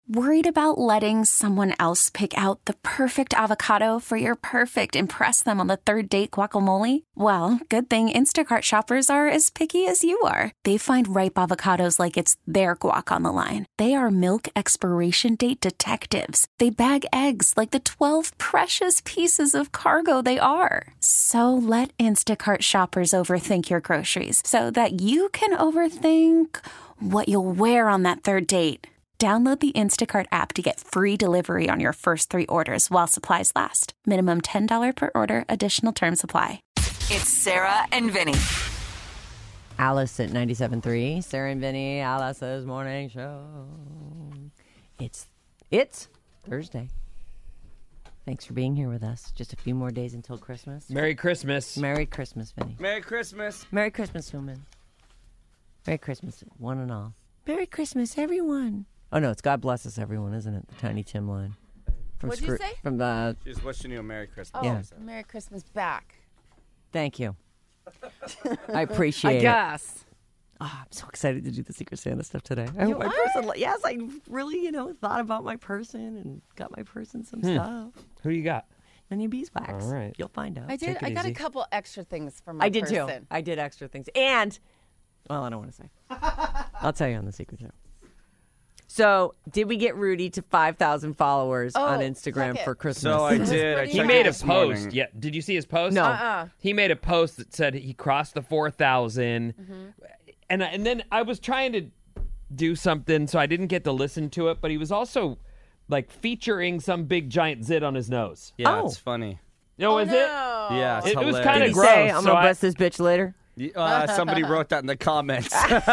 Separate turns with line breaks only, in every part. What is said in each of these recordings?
Worried about letting someone else pick out the perfect avocado for your perfect impress them on the third date guacamole? Well, good thing Instacart shoppers are as picky as you are. They find ripe avocados like it's their guac on the line. They are milk expiration date detectives. They bag eggs like the 12 precious pieces of cargo they are. So let Instacart shoppers overthink your groceries so that you can overthink what you'll wear on that third date. Download the Instacart app to get free delivery on your first 3 orders while supplies last. Minimum $10 per order. Additional terms apply.
It's Sarah and Vinny.
Alice at 97.3. Sarah and Vinny, Alice's morning show. It's Thursday. Thanks for being here with us. Just a few more days until Christmas.
Merry Christmas.
Merry Christmas, Vinny.
Merry Christmas.
Merry Christmas, human. Merry Christmas, one and all. Merry Christmas, everyone. Oh, no, it's God bless us, everyone, isn't it? The Tiny Tim line.
What'd you say?
From the...
She's wishing you a Merry Christmas.
Oh,
Yeah.
Merry Christmas back.
Thank you. I appreciate
I
it.
guess.
Oh, I'm so excited to do the Secret Santa stuff today. I
You
hope my
are?
person, yes, I really, thought about my person and got my person some stuff.
Who you got?
None of your beeswax.
All right.
You'll find out.
I did.
Take it
I got
easy.
a couple extra things for my
I did
person.
too. I did extra things. And, well, I don't want to say. I'll tell you on the Secret Show. So, did we get Rudy to 5,000 followers on Instagram
check it.
for Christmas?
So I did. I
pretty
He
checked
made a
this
post.
morning.
Yeah. Did you see his post?
No.
He made a post that said he crossed the 4,000. And then I was trying to do something, so I didn't get to listen to it, but he was also like featuring some big giant zit on his nose.
Yeah,
Oh.
it's funny.
No, is it?
Yeah, it's
It was
hilarious.
kinda
Did he
gross,
say, I'm
so
going to
I-
bust this bitch later?
Somebody wrote that in the comments.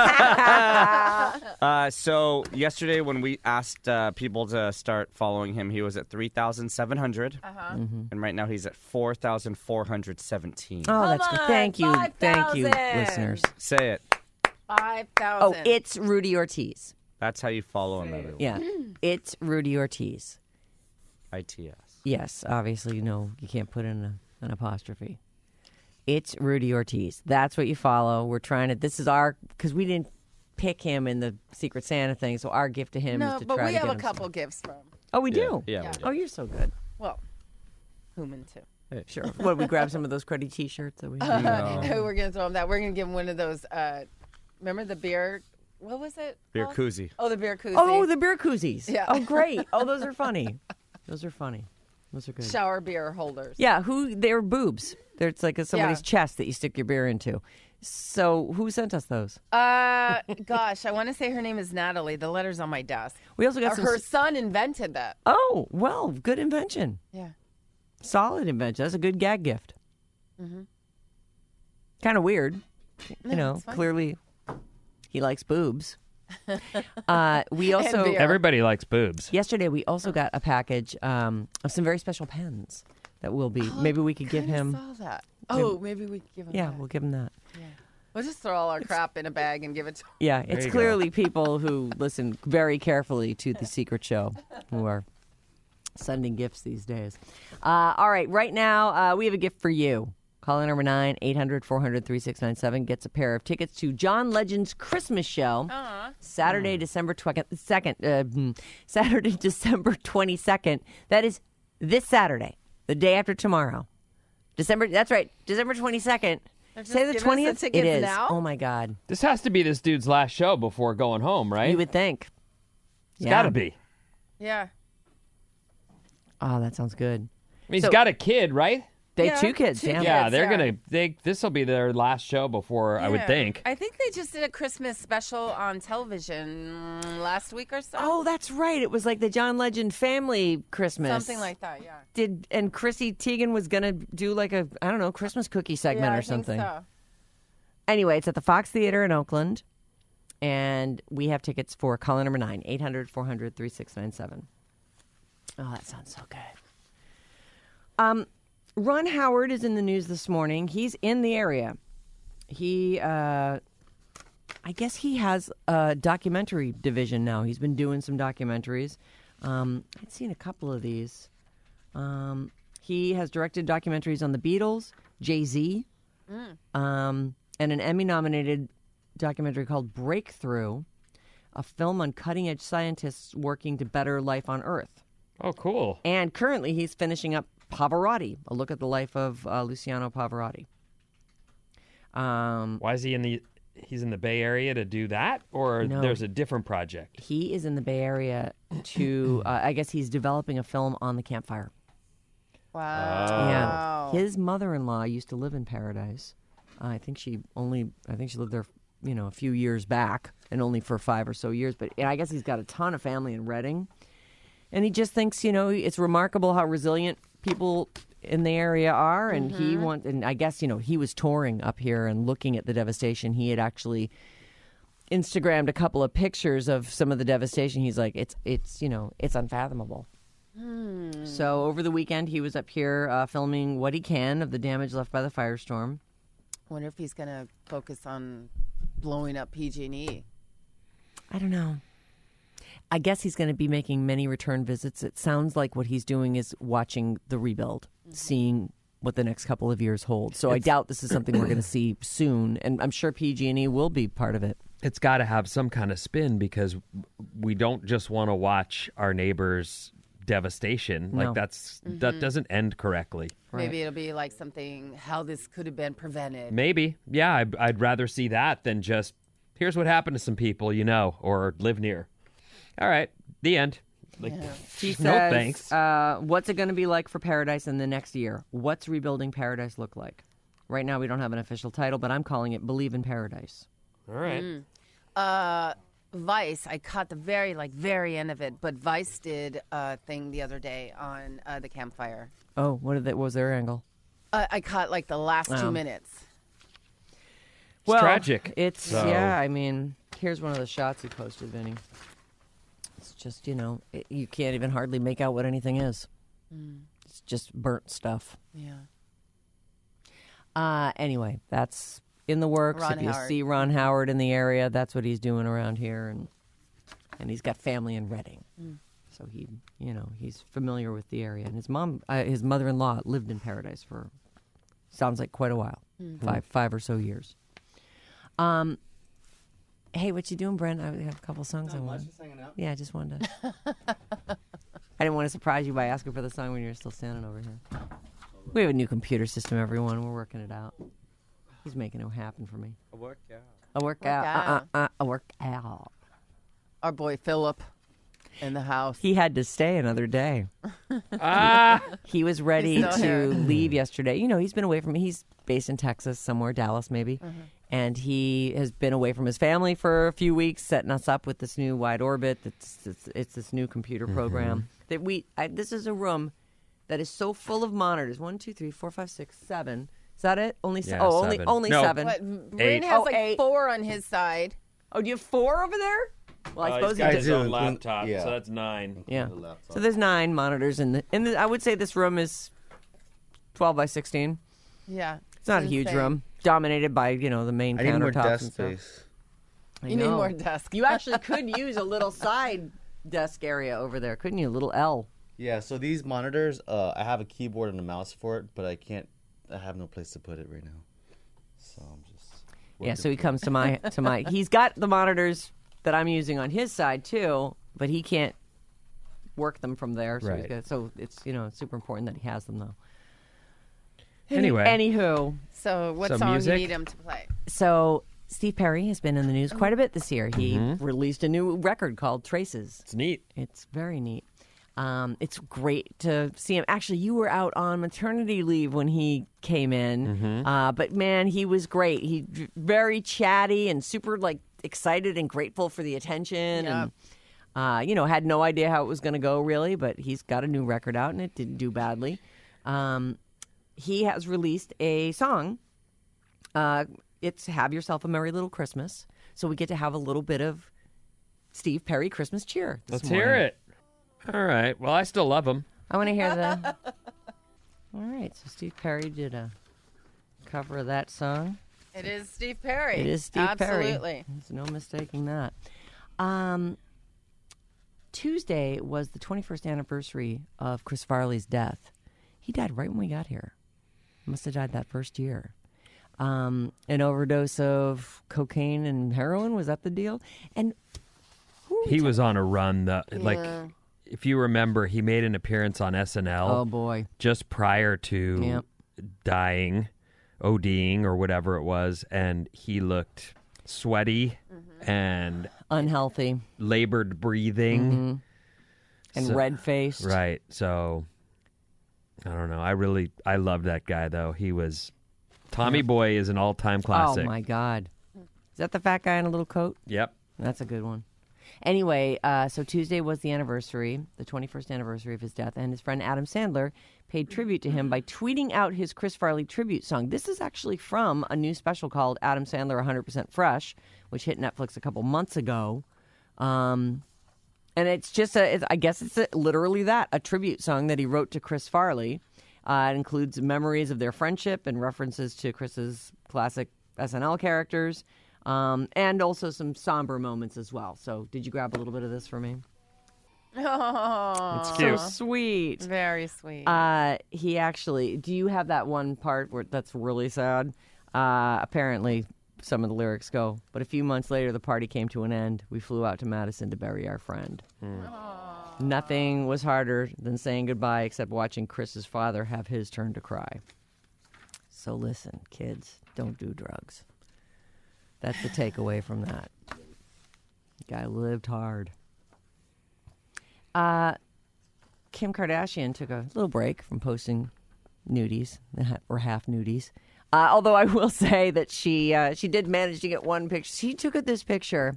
So yesterday when we asked people to start following him, he was at 3,700. And right now he's at 4,417.
Oh, that's good.
on,
Thank you. Thank you,
5,000.
listeners.
Say it.
5,000.
Oh, it's Rudy Ortiz.
That's how you follow him, everyone.
Yeah. It's Rudy Ortiz.
ITS.
Yes, obviously, you can't put in an apostrophe. It's Rudy Ortiz. That's what you follow. We're trying to, because we didn't pick him in the Secret Santa thing, so our gift to him is
No,
to
but
try
we
to
have
get
a
him
couple
some.
gifts from.
Oh, we do?
Yeah, we do.
Oh, you're so good.
Well, Human too.
Sure. What, we grab some of those cruddy T-shirts that we
We're going to throw him that. We're going to give him one of those, remember the beer, what was it?
Beer
called?
koozie.
Oh, the beer koozie.
Oh, the beer koozies.
Yeah.
Oh, great. Oh, those are funny. Those are funny. Those are good.
Shower beer holders.
Yeah, they're boobs. It's like somebody's
Yeah.
chest that you stick your beer into. So who sent us those?
Gosh, I want to say her name is Natalie. The letter's on my desk.
We also got some...
Her son invented that.
Oh, well, good invention.
Yeah.
Solid invention. That's a good gag gift. Kind of weird.
No, it's fine.
Clearly he likes boobs. We also...
beer.
Everybody likes boobs.
Yesterday, we also got a package of some very special pens that will be... maybe we could give him...
Saw that. Oh, maybe we could give him
Yeah,
that.
we'll give him that.
We'll just throw all our crap in a bag and give it to him.
Yeah, it's
you go.
clearly people who listen very carefully to The Secret Show who are sending gifts these days. All right, right now, we have a gift for you. Call in number 9-800-400-3697 gets a pair of tickets to John Legend's Christmas show. Saturday, December 2nd. Saturday, December 22nd. That is this Saturday, the day after tomorrow. That's right, December 22nd. Say the
giving us the
20th?
tickets
It is.
now?
Oh, my God.
This has to be this dude's last show before going home, right?
You would think.
It's got to be.
Yeah.
Oh, that sounds good.
I mean, he's
So-
got a kid, right?
They
Yeah,
two kids,
two
yeah.
kids.
Yeah, they're
yeah.
gonna. This will be their last show before I would
Yeah.
think.
I think they just did a Christmas special on television last week or so.
Oh, that's right. It was like the John Legend family Christmas.
Something like that, yeah.
And Chrissy Teigen was going to do like a, I don't know, Christmas cookie segment
Yeah, I
or something.
think so.
Anyway, it's at the Fox Theater in Oakland. And we have tickets for caller number 9-800-400-3697. Oh, that sounds so good. Ron Howard is in the news this morning. He's in the area. He, I guess he has a documentary division now. He's been doing some documentaries. I'd seen a couple of these. He has directed documentaries on the Beatles, Jay-Z, and an Emmy-nominated documentary called Breakthrough. a film on cutting-edge scientists working to better life on Earth.
Oh, cool.
And currently, he's finishing up Pavarotti, a look at the life of Luciano Pavarotti.
Why is he he's in the Bay Area to do that? Or
No.
there's a different project?
He is in the Bay Area to, I guess he's developing a film on the campfire.
Wow.
Yeah. His mother-in-law used to live in Paradise. I think she lived there, a few years back, and only for 5 or so years. But I guess he's got a ton of family in Redding. And he just thinks, it's remarkable how resilient people in the area are. And and I guess, he was touring up here and looking at the devastation. He had actually Instagrammed a couple of pictures of some of the devastation. He's like, it's unfathomable. So over the weekend, he was up here filming what he can of the damage left by the firestorm.
Wonder if he's going to focus on blowing up PG&E.
I don't know. I guess he's going to be making many return visits. It sounds like what he's doing is watching the rebuild, seeing what the next couple of years hold. So I doubt this is something we're going to see soon, and I'm sure PG&E will be part of it.
It's got to have some kind of spin because we don't just want to watch our neighbors' devastation.
No.
Like that doesn't end correctly.
Maybe it'll be like something, how this could have been prevented.
Maybe. Yeah, I'd rather see that than just, here's what happened to some people or live near. All right, the end.
He
no
says,
thanks.
What's it going to be like for Paradise in the next year? What's rebuilding Paradise look like? Right now, we don't have an official title, but I'm calling it Believe in Paradise.
All right.
Vice, I caught the very end of it, but Vice did a thing the other day on the campfire.
Oh, what was their angle?
I caught the last 2 minutes.
Well,
tragic.
It's,
So-
here's one of the shots he posted, Vinny. It's just, you can't even hardly make out what anything is. It's just burnt stuff.
Yeah.
Anyway, that's in the works.
Ron
if you
Howard.
see Ron Howard in the area, that's what he's doing around here, and he's got family in Redding, so he's familiar with the area. And his mother-in-law lived in Paradise for sounds like quite a while, 5 or so years. Hey, what you doing, Brent? I have a couple songs I want. Yeah, I just wanted to. I didn't want to surprise you by asking for the song when you're still standing over here. We have a new computer system, everyone. We're working it out. He's making it happen for me.
A workout.
A workout. A workout.
Our boy Philip in the house.
He had to stay another day. He was ready
He's still
to
here.
leave yesterday. He's been away from. He's based in Texas, somewhere, Dallas maybe, and he has been away from his family for a few weeks, setting us up with this new Wide Orbit. It's this new computer program that this is a room that is so full of monitors. 1, 2, 3, 4, 5, 6, 7. Is that it? Only
Yeah,
only
7. No.
7.
But
Eight.
Bryn has
Oh, 8.
4 on his side.
Oh, do you have 4 over there? Well, I suppose
he's
he
got
did.
his own
do.
laptop,
Yeah.
so that's 9.
Yeah.
The laptop.
So there's 9 monitors in the. I would say this room is 12 by 16.
Yeah.
It's not a huge
insane.
room, dominated by the main
I need more
countertops
desk
and stuff.
space.
I
You need
know.
more desk.
You actually could use a little side desk area over there, couldn't you? A little L.
Yeah, so these monitors, I have a keyboard and a mouse for it, but I have no place to put it right now. So I'm just
Yeah, so he comes to my he's got the monitors that I'm using on his side too, but he can't work them from there. So,
Right.
so it's it's super important that he has them though.
Anyway.
Anywho,
So what
Some
song
music?
you need him to play?
so Steve Perry has been in the news quite a bit this year. He released a new record called Traces.
It's neat.
It's very neat. It's great to see him. Actually, you were out on maternity leave when he came in, but man, he was great. He very chatty and super excited and grateful for the attention,
Yeah.
and had no idea how it was going to go really. But he's got a new record out, and it didn't do badly. He has released a song. It's "Have Yourself a Merry Little Christmas," so we get to have a little bit of Steve Perry Christmas cheer.
Let's hear it. All right. Well, I still love him.
I want to hear the. All right, so Steve Perry did a cover of that song.
It is Steve Perry.
It is Steve Perry.
Absolutely.
There's no mistaking that. Tuesday was the 21st anniversary of Chris Farley's death. He died right when we got here. Must have died that first year. An overdose of cocaine and heroin, was that the deal? And
He was on a run. Like, if you remember, he made an appearance on SNL.
Oh, boy.
Just prior to dying, ODing, or whatever it was, and he looked sweaty and
unhealthy,
labored breathing,
and red-faced.
Right. So, I don't know. I loved that guy, though. He was... Tommy Boy is an all-time classic.
Oh, my God. Is that the fat guy in a little coat?
Yep.
That's a good one. Anyway, so Tuesday was the anniversary, the 21st anniversary of his death, and his friend Adam Sandler paid tribute to him by tweeting out his Chris Farley tribute song. This is actually from a new special called Adam Sandler 100% Fresh, which hit Netflix a couple months ago. And it's just, I guess it's literally that, a tribute song that he wrote to Chris Farley. It includes memories of their friendship and references to Chris's classic SNL characters. And also some somber moments as well. So, did you grab a little bit of this for me?
Oh,
it's cute.
So sweet.
Very sweet.
He actually, do you have that one part where that's really sad? Apparently, some of the lyrics go, but a few months later, the party came to an end. We flew out to Madison to bury our friend. Nothing was harder than saying goodbye except watching Chris's father have his turn to cry. So listen, kids, don't do drugs. That's the takeaway from that. The guy lived hard. Kim Kardashian took a little break from posting nudies, or half nudies. Although I will say that she did manage to get one picture. She took this picture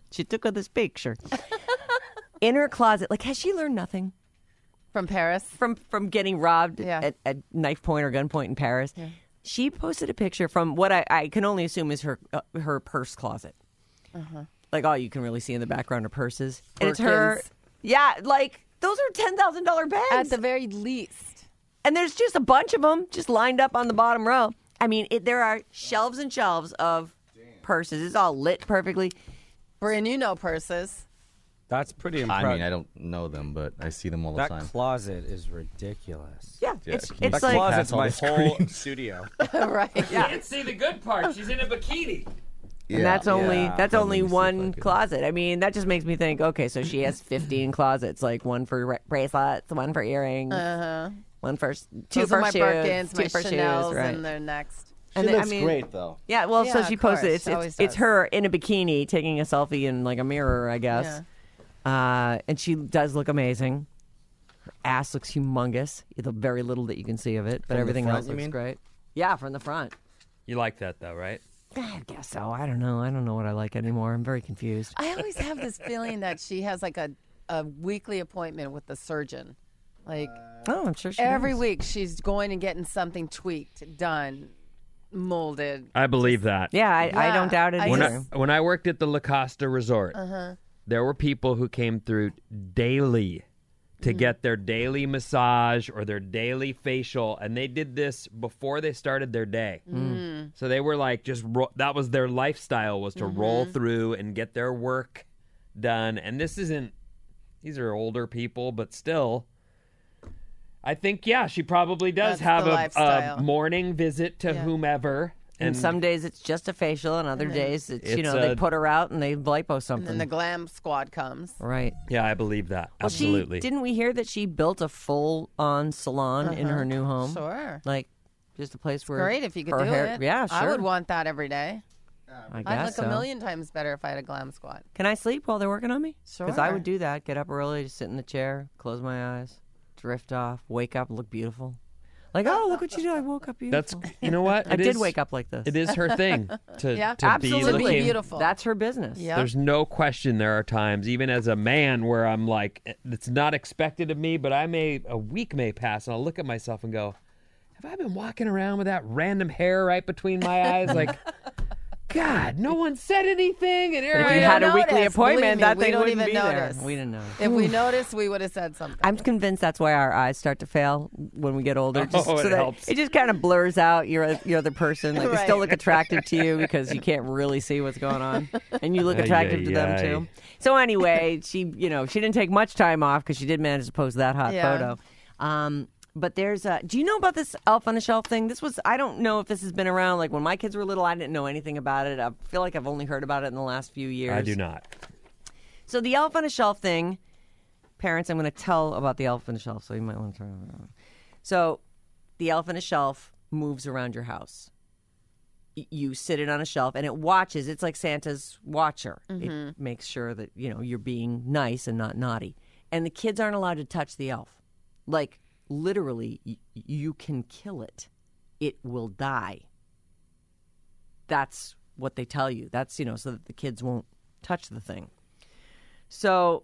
in her closet. Like, has she learned nothing
From Paris?
from getting robbed at knife point or gunpoint in Paris? Yeah. She posted a picture from what I can only assume is her purse closet. Like, all you can really see in the background are purses. And it's her. Yeah, like, those are $10,000 bags.
At the very least.
And there's just a bunch of them just lined up on the bottom row. I mean, there are shelves and shelves of purses. It's all lit perfectly.
Bryn, you know purses.
That's pretty impressive.
I mean, I don't know them, but I see them all the time.
That closet is ridiculous.
Yeah, it's
That
like
closet's my
Pass all
whole
the
studio.
Right.
You can't see the good part. She's in a bikini.
And that's only
Let me see if I
one
can-
closet. I mean, that just makes me think, okay, so she has 15 closets, like one for bracelets, one for earrings, one for two
Those
for
are my
shoes,
Birkins,
two
my
for
Chanels,
shoes, right?
and they're next.
She
And
looks great, though.
Yeah, well, so
Yeah,
she
of
posted
course. She always
it's
does.
her in a bikini taking a selfie in like a mirror, I guess. And she does look amazing. Her ass looks humongous. The very little that you can see of it, but
From the
everything
front,
else
you
looks
mean?
great. Yeah, from the front.
You like that, though, right?
I guess so. I don't know. I don't know what I like anymore. I'm very confused.
I always have this feeling that she has like a weekly appointment with the surgeon. Like
Oh, I'm sure she
every
does.
week she's going and getting something tweaked, done, molded.
I believe that.
Yeah, I don't doubt it
I
When
either.
when I worked at the La Costa Resort, there were people who came through daily to get their daily massage or their daily facial, and they did this before they started their day. So they were like, that was their lifestyle, was to roll through and get their work done. And these are older people, but still, I think, she probably does
That's
have
the
a
lifestyle.
morning visit to whomever.
And some days it's just a facial, and other days it's
it's
they
a-
put her out and they lipo
And
something.
then the glam squad comes.
Right.
Yeah, I believe that.
Well,
Absolutely.
didn't we hear that she built a full-on salon in her new home?
Sure.
Like, just a place where
Great if you could
her
do
hair.
it.
Yeah, sure.
I would want that every day.
I
I'd
guess
look
so.
a million times better if I had a glam squad.
Can I sleep while they're working on me? Because I
Sure.
would do that. Get up early, just sit in the chair, close my eyes, drift off, wake up, look beautiful. Like, oh, look what you did. I woke up
That's,
beautiful.
you know what?
I
It
did
is-
wake up like this.
It is her thing to,
Yeah,
to
Absolutely.
be
To be
looking.
beautiful.
That's her business.
Yep.
There's no question there are times, even as a man, where I'm like, it's not expected of me, but a week may pass, and I'll look at myself and go, have I been walking around with that random hair right between my eyes? Like, God, no one said anything, and here
If
I
you
am.
had a
don't
weekly
notice.
appointment,
Believe me,
that
we
thing
don't
wouldn't
even
be
notice.
there. We didn't know.
If we noticed, we would have said something.
I'm convinced that's why our eyes start to fail when we get older. Just
Oh, it
so that
helps.
it just kind of blurs out your other person. Like they still
Right.
look attractive to you because you can't really see what's going on, and you look
Ay,
attractive
ay,
to them
ay.
too. So anyway, she didn't take much time off because she did manage to post that hot
Yeah.
photo. But there's do you know about this Elf on a Shelf thing? I don't know if this has been around. Like when my kids were little, I didn't know anything about it. I feel like I've only heard about it in the last few years.
I do not.
So the elf on a shelf thing, parents, I'm going to tell about the elf on a shelf, so you might want to turn it around. So the elf on a shelf moves around your house. You sit it on a shelf, and it watches. It's like Santa's watcher. It makes sure that, you're being nice and not naughty. And the kids aren't allowed to touch the elf. Like, literally, you can kill it. It will die. That's what they tell you. That's, so that the kids won't touch the thing. So,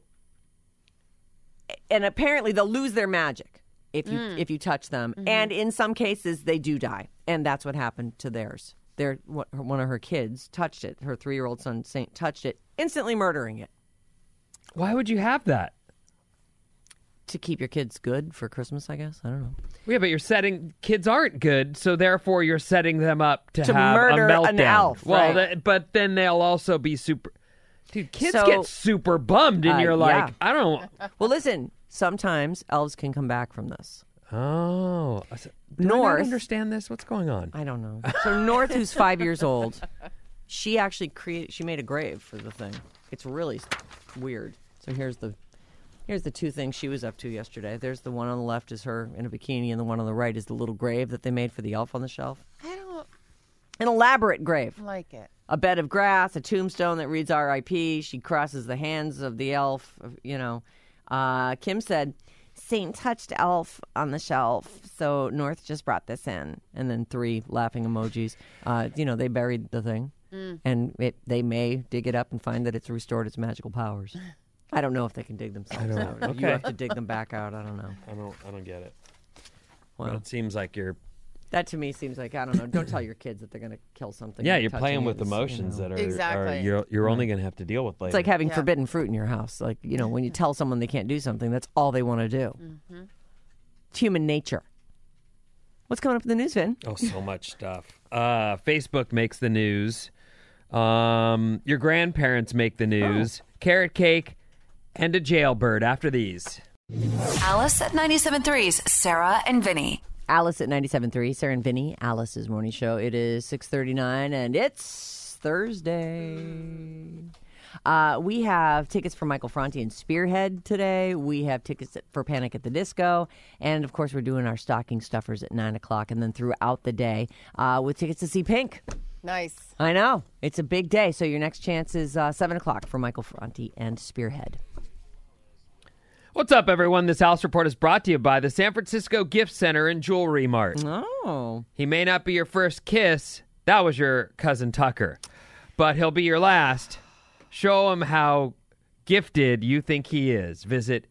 and apparently they'll lose their magic if you touch them. And in some cases, they do die. And that's what happened to theirs. One of her kids touched it. Her 3-year-old son, Saint, touched it, instantly murdering it.
Why would you have that?
To keep your kids good for Christmas, I guess. I don't know.
Yeah, but kids aren't good, so therefore you're setting them up to have
murder
a meltdown.
an elf.
Well,
right.
But then they'll also be super. Dude, kids
So,
get super bummed, and you're like,
yeah.
I don't.
Well, listen, sometimes elves can come back from this.
Oh. Do I
North.
not understand this? What's going on?
I don't know. So North, who's 5 years old, she actually she made a grave for the thing. It's really weird. So here's the 2 things she was up to yesterday. There's the one on the left is her in a bikini, and the one on the right is the little grave that they made for the elf on the shelf.
I don't
An elaborate grave.
like it.
A bed of grass, a tombstone that reads R.I.P. She crosses the hands of the elf, Kim said, Saint touched elf on the shelf, so North just brought this in. And then 3 laughing emojis. They buried the thing, and they may dig it up and find that it's restored its magical powers. I don't know if they can dig themselves out.
Okay.
You have to dig them back out. I don't know.
I don't get it.
Well,
It seems like you're.
that to me seems like, I don't know. Don't tell your kids that they're going to kill something.
Yeah,
by
you're playing
touching
with
it. It's,
emotions that are
Exactly.
you're only going to have to deal with later.
It's like having
Yeah.
forbidden fruit in your house. Like, when you tell someone they can't do something, that's all they want to do. It's human nature. What's coming up in the news, Vin?
Oh, so much stuff. Facebook makes the news. Your grandparents make the news. Carrot cake and a jailbird after these.
Alice at 97.3's Sarah and Vinny.
Alice at 97.3, Sarah and Vinny, Alice's morning show. It is 6:39, and it's Thursday. We have tickets for Michael Franti and Spearhead today. We have tickets for Panic at the Disco. And, of course, we're doing our stocking stuffers at 9 o'clock and then throughout the day with tickets to see Pink.
Nice.
I know. It's a big day. So your next chance is 7 o'clock for Michael Franti and Spearhead.
What's up, everyone? This House Report is brought to you by the San Francisco Gift Center and Jewelry Mart.
Oh.
He may not be your first kiss. That was your cousin Tucker. But he'll be your last. Show him how gifted you think he is. Visit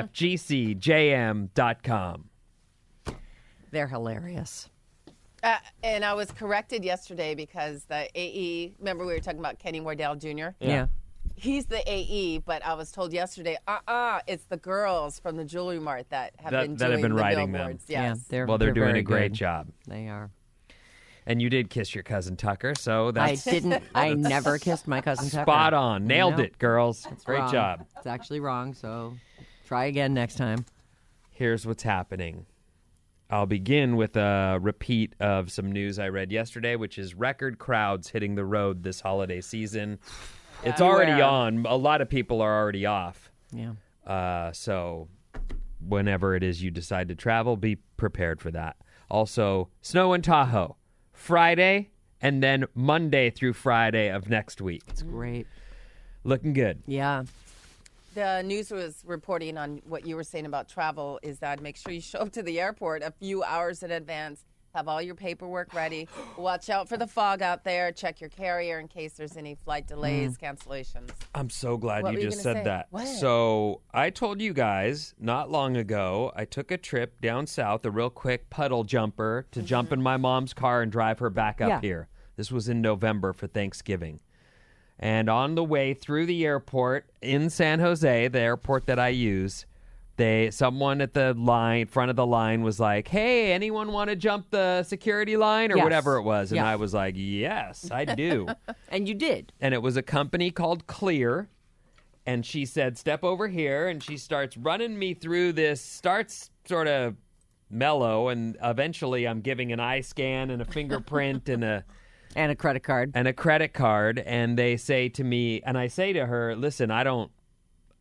sfgcjm.com.
They're hilarious.
And I was corrected yesterday because the AE, remember we were talking about Kenny Wardell Jr.?
Yeah.
He's the AE, but I was told yesterday, it's the girls from the Jewelry Mart that have been doing the
writing them.
billboards. Yes.
Yeah,
Well, they're doing
very
a great
good.
job.
They are.
And you did kiss your cousin Tucker, so that's
I never kissed my cousin Tucker.
spot on. Nailed
Nope.
it, girls. Great
Wrong.
job.
It's actually wrong, so try again next time.
Here's what's happening. I'll begin with a repeat of some news I read yesterday, which is record crowds hitting the road this holiday season. It's already
Beware.
on. A lot of people are already off.
Yeah.
So whenever it is you decide to travel, be prepared for that. Also, snow in Tahoe, Friday, and then Monday through Friday of next week.
It's great.
Looking good.
Yeah.
The news was reporting on what you were saying about travel is that make sure you show up to the airport a few hours in advance. Have all your paperwork ready. Watch out for the fog out there. Check your carrier in case there's any flight delays, cancellations.
I'm so glad
What
you
were you
just
gonna
said
say?
that.
What?
So I told you guys not long ago, I took a trip down south, a real quick puddle jumper to jump in my mom's car and drive her back up
Yeah.
here. This was in November for Thanksgiving. And on the way through the airport in San Jose, the airport that I use, someone at the front of the line was like, "Hey, anyone want to jump the security line?" or
Yes.
whatever it was. And
Yeah.
I was like, "Yes, I do."
And you did.
And it was a company called Clear. And she said, "Step over here." And she starts running me through this, starts sort of mellow. And eventually I'm giving an eye scan and a fingerprint and a
And a credit card.
credit card. And they say to me, and I say to her, "Listen, I don't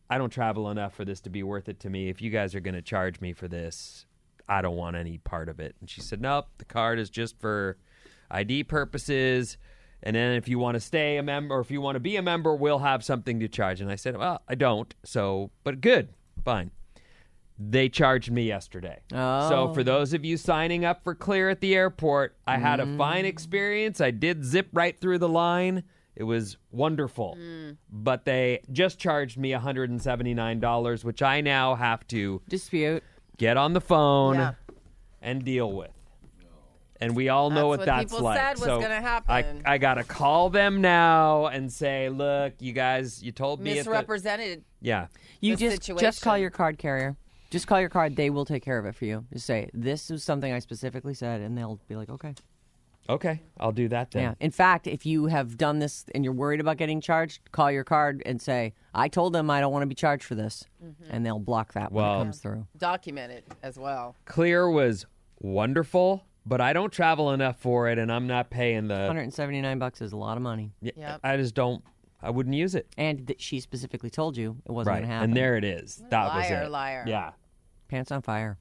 I don't travel enough for this to be worth it to me. If you guys are going to charge me for this, I don't want any part of it. And she said, nope, the card is just for ID purposes. And then if you want to stay a member, or if you want to be a member, we'll have something to charge. And I said, well, I don't. So, but good, fine. They charged me yesterday.
Oh.
So for those of you signing up for Clear at the airport, I had a fine experience. I did zip right through the line. It was wonderful. But they just charged me $179, which I now have to
Dispute.
get on the phone
Yeah.
and deal with. And we all know what
That's what
that's
people
like.
said was
so
gonna happen.
I got to call them now and say, look, you guys, you told me.
Misrepresented.
Yeah.
You
the
just call
situation.
your card carrier. Just call your card. They will take care of it for you. Just say, this is something I specifically said, and they'll be like, okay.
Okay, I'll do that then.
Yeah. In fact, if you have done this and you're worried about getting charged, call your card and say, I told them I don't want to be charged for this. And they'll block that when
Well-
it comes through.
Document it as well.
Clear was wonderful, but I don't travel enough for it, and I'm not paying the.
$179 is a lot of money.
Yep.
I just don't. I wouldn't use it.
And she specifically told you it wasn't
Right,
going to happen.
and there it is. That was
Liar,
it.
liar.
Yeah.
Pants on fire.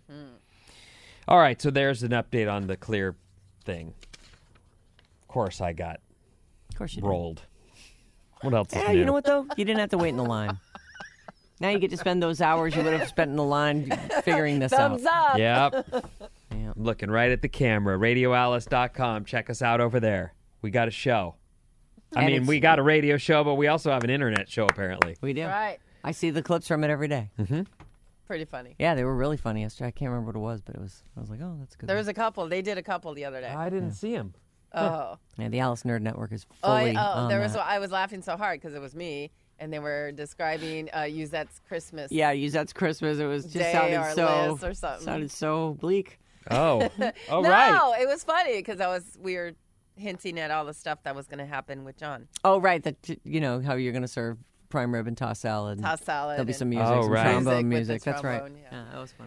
All right, so there's an update on the Clear thing. Of course, I got
Of course you did.
rolled. What else is
Yeah,
new?
you know what, though? You didn't have to wait in the line. Now you get to spend those hours you would have spent in the line figuring this
Thumbs
out.
up.
Yep.
Yeah.
I'm looking right at the camera. RadioAlice.com. Check us out over there. We got a show. I
And
mean,
it's-
we got a radio show, but we also have an internet show, apparently.
We do.
Right.
I see the clips from it every day.
Pretty funny.
Yeah, they were really funny yesterday. I can't remember what it was, but I was like, oh, that's a good.
There
one.
was a couple. They did a couple the other day.
I didn't see him.
Oh.
Yeah, the Alice Nerd Network is fully on
there was.
that.
I was laughing so hard because it was me, and they were describing Uzette's Christmas.
Yeah, use that's Christmas. It was just
Day
sounded
or
so
Liz or something.
sounded so bleak.
Oh. Oh,
No,
right.
it was funny because we were hinting at all the stuff that was going to happen with John.
Oh, right. That you know how you're going to serve prime rib and tossed salad.
Tossed salad
There'll be
and-
some music,
Oh,
some
right.
trombone
Music
music.
with the
That's right.
trombone, yeah.
that was funny.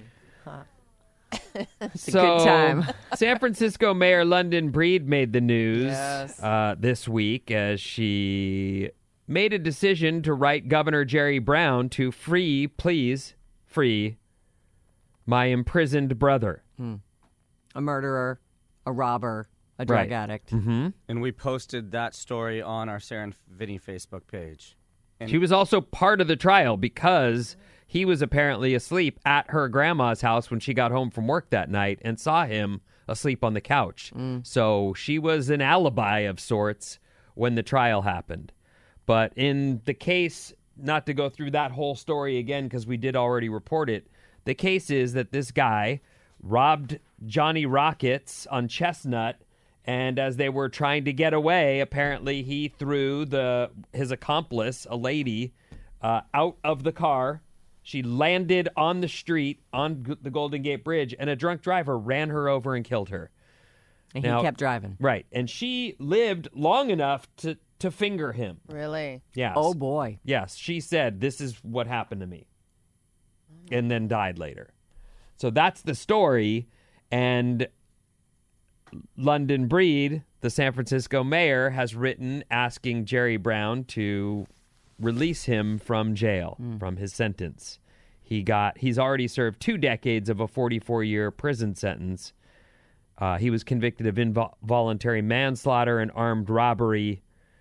It's
a good time.
San Francisco Mayor London Breed made the news
Yes.
this week as she made a decision to write Governor Jerry Brown to please free my imprisoned brother.
A murderer, a robber, a drug
Right.
addict.
Mm-hmm.
And we posted that story on our Sarah and Vinny Facebook page. And
She was also part of the trial because he was apparently asleep at her grandma's house when she got home from work that night and saw him asleep on the couch. So she was an alibi of sorts when the trial happened. But in the case, not to go through that whole story again because we did already report it, the case is that this guy robbed Johnny Rockets on Chestnut, and as they were trying to get away, apparently he threw his accomplice, a lady, out of the car. She landed on the street on the Golden Gate Bridge, and a drunk driver ran her over and killed her.
And
Now-
he kept driving.
Right, and she lived long enough to finger him.
Really?
Yes.
Oh, boy.
Yes, she said, this is what happened to me. And then died later. So that's the story. And London Breed, the San Francisco mayor, has written asking Jerry Brown to release him from jail, from his sentence. He's already served 2 decades of a 44-year prison sentence. He was convicted of involuntary manslaughter and armed robbery.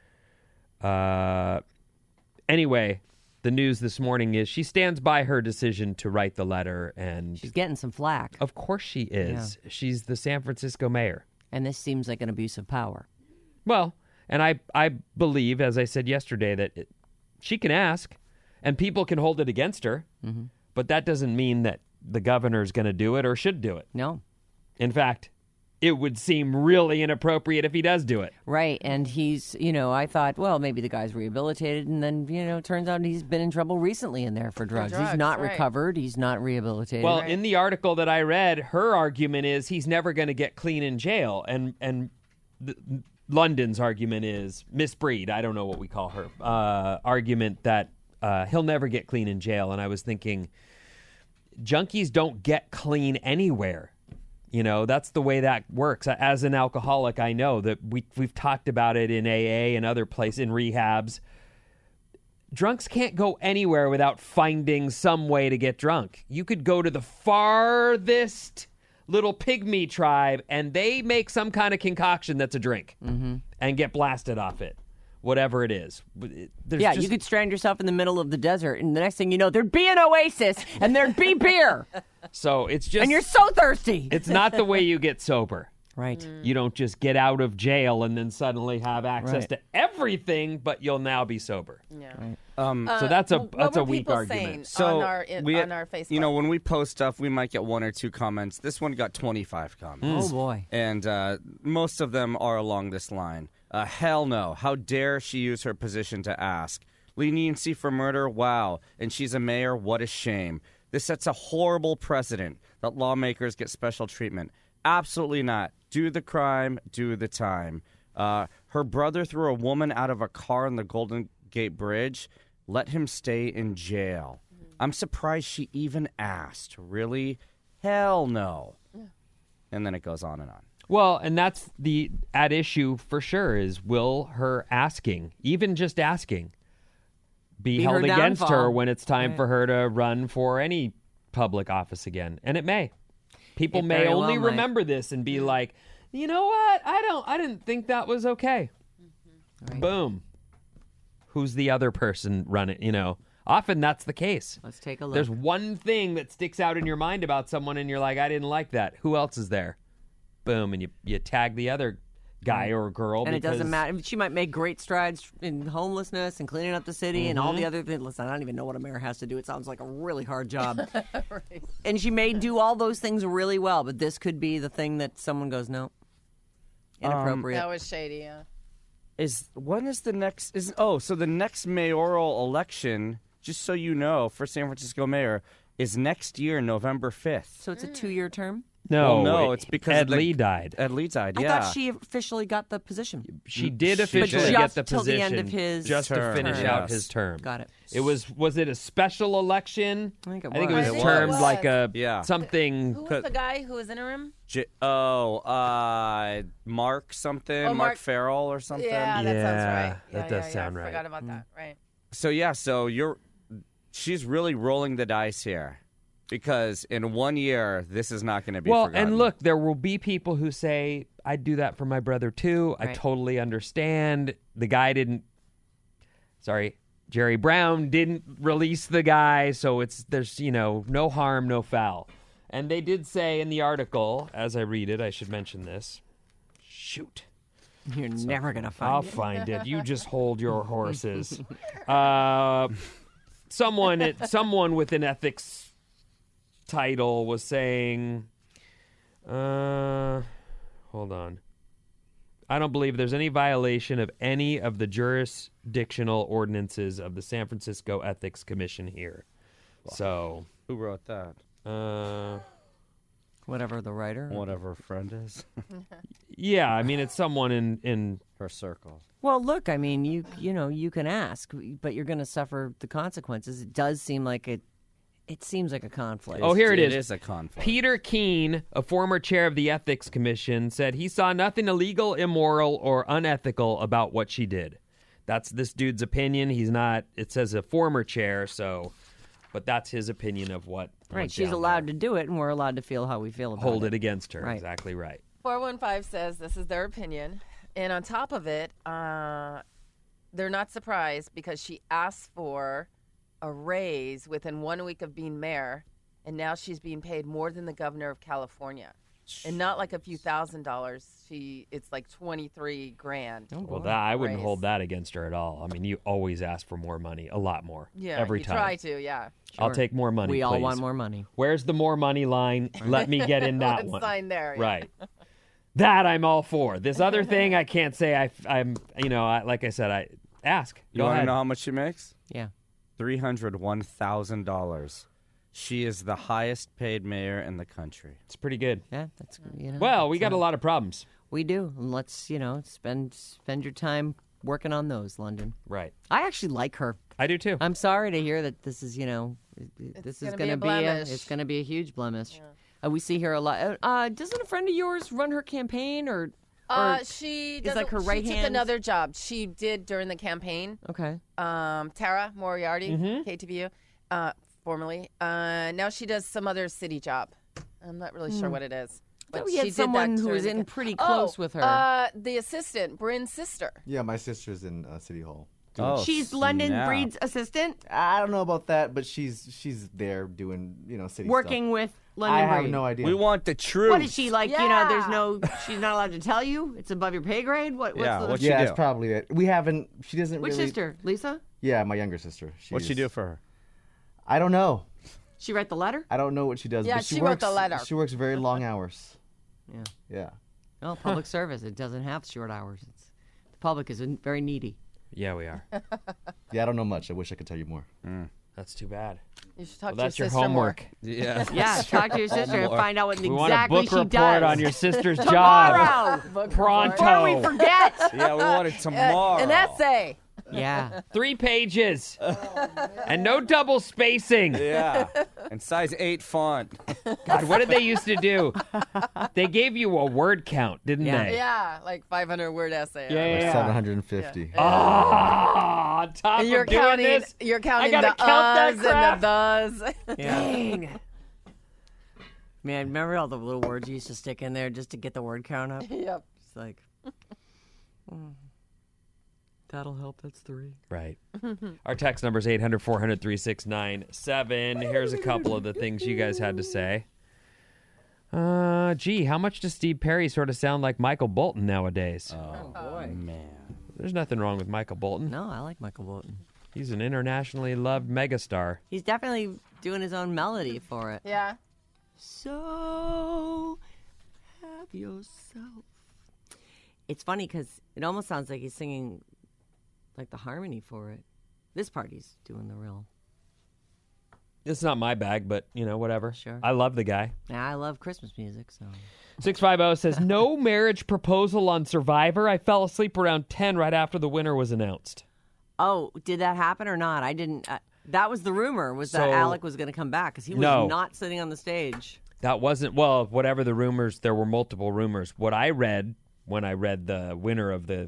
Anyway, the news this morning is she stands by her decision to write the letter, and
She's getting some flack.
of course she is. She's the San Francisco mayor.
And this seems like an abuse of power.
Well, and I believe, as I said yesterday, that she can ask, and people can hold it against her, but that doesn't mean that the governor's going to do it or should do it.
No.
In fact, it would seem really inappropriate if he does do it.
Right. And he's, I thought, well, maybe the guy's rehabilitated. And then, it turns out he's been in trouble recently in there for drugs. He's
drugs,
not
right.
recovered. He's not rehabilitated.
Well, in the article that I read, her argument is he's never going to get clean in jail. And London's argument is, Miss Breed, I don't know what we call her, argument that he'll never get clean in jail. And I was thinking, junkies don't get clean anywhere. That's the way that works. As an alcoholic, I know that we've talked about it in AA and other places, in rehabs. drunks can't go anywhere without finding some way to get drunk. You could go to the farthest little pygmy tribe and they make some kind of concoction that's a drink and get blasted off it, whatever it is.
You could strand yourself in the middle of the desert, and the next thing you know, there'd be an oasis and there'd be beer.
So it's just,
and you're so thirsty.
It's not the way you get sober.
Right.
You don't just get out of jail and then suddenly have access to everything, but you'll now be sober.
Yeah.
Right.
So that's
what
a
were
weak
people
argument.
saying on our Facebook?
You know, when we post stuff, we might get 1 or 2 comments. This one got 25 comments.
Oh, boy.
And most of them are along this line. Hell no. How dare she use her position to ask? Leniency for murder? Wow. And she's a mayor? What a shame. This sets a horrible precedent that lawmakers get special treatment. Absolutely not. Do the crime, do the time. Her brother threw a woman out of a car on the Golden Gate Bridge. Let him stay in jail. I'm surprised she even asked. Really? Hell no. And then it goes on and on.
Well, and that's the at issue for sure is will her asking, even just asking, be held
her
against
downfall.
her when it's time for her to run for any public office again. And it may. People
It
may
very
only
well might.
remember this and be like, you know what? I didn't think that was okay.
Right.
Boom. Who's the other person running? You know, often that's the case.
Let's take a look.
There's one thing that sticks out in your mind about someone and you're like, I didn't like that. Who else is there? Boom. And you tag the other guy or girl.
And it doesn't
because-
matter. She might make great strides in homelessness and cleaning up the city and all
Mm-hmm.
the other things. Listen, I don't even know what a mayor has to do. It sounds like a really hard job. And she may do all those things really well, but this could be the thing that someone goes, no, inappropriate.
That was shady, yeah.
When is the next? So the next mayoral election, just so you know, for San Francisco mayor, is next year, November 5th.
So it's a 2-year term?
No,
no, it's because
Ed Lee died.
Ed Lee died,
I
yeah.
thought she officially got the position.
She did
She
officially
did.
get
Just
the
till the
position
end of his
just to
term.
finish
Yes.
out his term.
Got it.
It was it a special election?
I think it
it was
was.
I think it
termed
was.
like a
Yeah.
something.
Who was the guy who was interim?
Mark something,
Oh,
Mark
Mark-
Farrell or something.
Yeah, that sounds
Yeah,
right.
that does sound
I
right.
forgot about that. Right.
So she's really rolling the dice here. Because in 1 year, this is not going to be
Well,
forgotten.
and look, there will be people who say, I'd do that for my brother too. I
Right.
totally understand. The guy didn't, Jerry Brown didn't release the guy, so there's, no harm, no foul. And they did say in the article, as I read it, I should mention this. Shoot.
You're never going to
I'll
find it.
find it. You just hold your horses. Someone with an ethics title was saying, hold on. I don't believe there's any violation of any of the jurisdictional ordinances of the San Francisco Ethics Commission here. So,
who wrote that?
Whatever the writer.
Whatever her friend is.
yeah, I mean, it's someone in
Her circle.
Well, look, I mean, you can ask, but you're going to suffer the consequences. It does seem like it seems like a conflict.
Oh, here it is.
It is a conflict.
Peter Keene, a former chair of the Ethics Commission, said he saw nothing illegal, immoral, or unethical about what she did. That's this dude's opinion. He's not, it says a former chair, but that's his opinion of what.
Right,
went
she's
down
allowed
there.
to do it, and we're allowed to feel how we feel about
Hold
it.
it against her.
Right.
Exactly right.
415 says this is their opinion. And on top of it, they're not surprised because she asked for a raise within 1 week of being mayor, and now she's being paid more than the governor of California. And not like a few $1,000s. It's like $23,000.
Well, I wouldn't
raise.
hold that against her at all. I mean, you always ask for more money, a lot more.
Yeah,
every
you
time.
try to, yeah.
I'll take more money.
We all
please.
want more money.
Where's the more money line? Let me get in that
Let's
one.
sign there. Yeah.
Right. That I'm all for. This other thing, I can't say I'm. Like I said, I ask.
You
Go
want to
ahead.
know how much she makes?
Yeah.
$301,000. She is the highest paid mayor in the country.
It's pretty good.
Yeah, that's
Well, we
that's,
got a lot of problems.
We do. And let's, spend your time working on those, London.
Right.
I actually like her.
I do too.
I'm sorry to hear that this is, this is
gonna
going
be
to
a
be
blemish.
it's going to be a huge blemish. We see her a lot. Doesn't a friend of yours run her campaign or
She
is
doesn't.
like her right
she took
hand?
another job. She did during the campaign.
Okay.
Tara Moriarty, KTVU, formerly. Now she does some other city job. I'm not really sure what it is. But
we had
she did
someone
that
who was
during the
in pretty close with her.
The assistant, Bryn's sister.
Yeah, my sister's in City Hall.
Oh,
She's London
snap.
Breed's assistant,
I don't know about that, but she's there doing city
working
stuff.
with
I
London
have
Breed.
no idea.
We want the truth.
What is she like? You know,
Yeah.
there's no. She's not allowed to tell you. It's above your pay grade. What's
Yeah,
the,
what's she
Yeah,
do?
it's probably it. We haven't. She doesn't
which
really.
sister? Lisa?
Yeah, my younger sister.
What'd she do for her?
I don't know.
She write the letter?
I don't know what she does.
Yeah,
but she
she wrote
works,
the letter.
She works very long hours.
Yeah.
Yeah.
Oh, public service. It doesn't have short hours. The public is very needy.
Yeah, we are.
Yeah, I don't know much. I wish I could tell you more.
That's too bad.
You should talk
Well,
to
that's
your
your
sister
homework.
Yeah.
Yeah, talk to your sister and find out what
We want a
exactly
book
she
report
does.
on your sister's job.
Tomorrow.
more.
Pronto.
Before we forget.
Yeah, we want it tomorrow.
An essay.
Yeah.
3 pages. And no double spacing.
Yeah. And size 8 font.
God, what did they used to do? They gave you a word count, didn't
Yeah.
they?
Yeah, like 500-word essay.
Yeah.
750.
Oh, on top
And you're
of doing
counting.
this,
You're counting
gotta
the
count that
uhs
crap.
and the does.
Dang. Man, remember all the little words you used to stick in there just to get the word count up?
Yep.
It's like, that'll help. That's 3.
Right. Our text number is 800-400-3697. Here's a couple of the things you guys had to say. Gee, how much does Steve Perry sort of sound like Michael Bolton nowadays?
Oh, boy.
Man.
There's nothing wrong with Michael Bolton.
No, I like Michael Bolton.
He's an internationally loved megastar.
He's definitely doing his own melody for it.
Yeah.
So, have yourself. It's funny because it almost sounds like he's singing like the harmony for it. This part he's doing the real.
It's not my bag, but, whatever.
Sure.
I love the guy.
Now, I love Christmas music, so.
650 says, no marriage proposal on Survivor. I fell asleep around 10 right after the winner was announced.
Oh, did that happen or not? I didn't. That was the rumor, was that
So-
Alec was going to come back because he was
No.
not sitting on the stage.
That wasn't, well, whatever the rumors, there were multiple rumors. What I read when I read the winner of the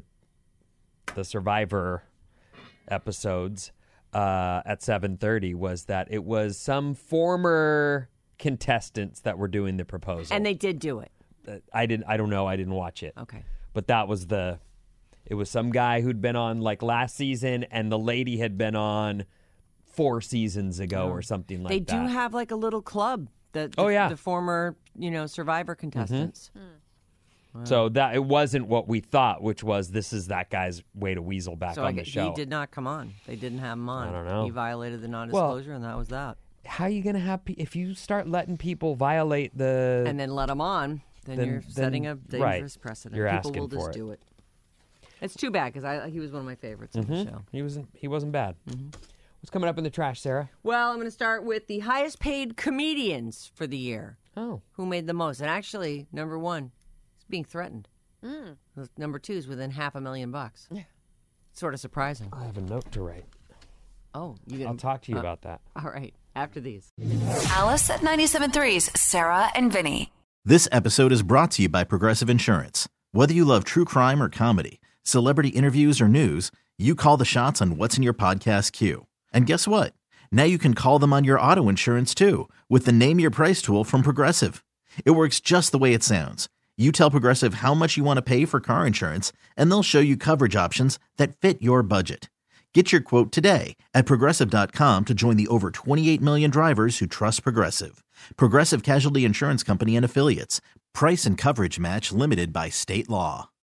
Survivor episodes at 7:30 was that it was some former contestants that were doing the proposal.
And they did do it.
I don't know. I didn't watch it.
Okay.
But that was it was some guy who'd been on like last season and the lady had been on 4 seasons ago or something like
They
that.
do have like a little club. The former, Survivor contestants.
So that it wasn't what we thought, which was this is that guy's way to weasel back
So
on the show.
he did not come on. They didn't have him on.
I don't know.
He violated the non-disclosure, and that was that.
How are you going to have if you start letting people violate the
And then let him on, then you're setting a dangerous
right.
precedent.
You're
People
asking
will just
for it.
do it. It's too bad because he was one of my favorites on the show.
He wasn't bad. What's coming up in the trash, Sarah?
Well, I'm going to start with the highest paid comedians for the year.
Oh,
Who made the most? And actually, number 1 is being threatened. Number 2 is within $500,000. Yeah. Sort of surprising.
I have a note to write.
Oh, you
I'll talk to you about that.
All right, after these.
Alice at 97.3's Sarah and Vinny.
This episode is brought to you by Progressive Insurance. Whether you love true crime or comedy, celebrity interviews or news, you call the shots on what's in your podcast queue. And guess what? Now you can call them on your auto insurance too with the Name Your Price tool from Progressive. It works just the way it sounds. You tell Progressive how much you want to pay for car insurance, and they'll show you coverage options that fit your budget. Get your quote today at Progressive.com to join the over 28 million drivers who trust Progressive. Progressive Casualty Insurance Company and Affiliates. Price and coverage match limited by state law.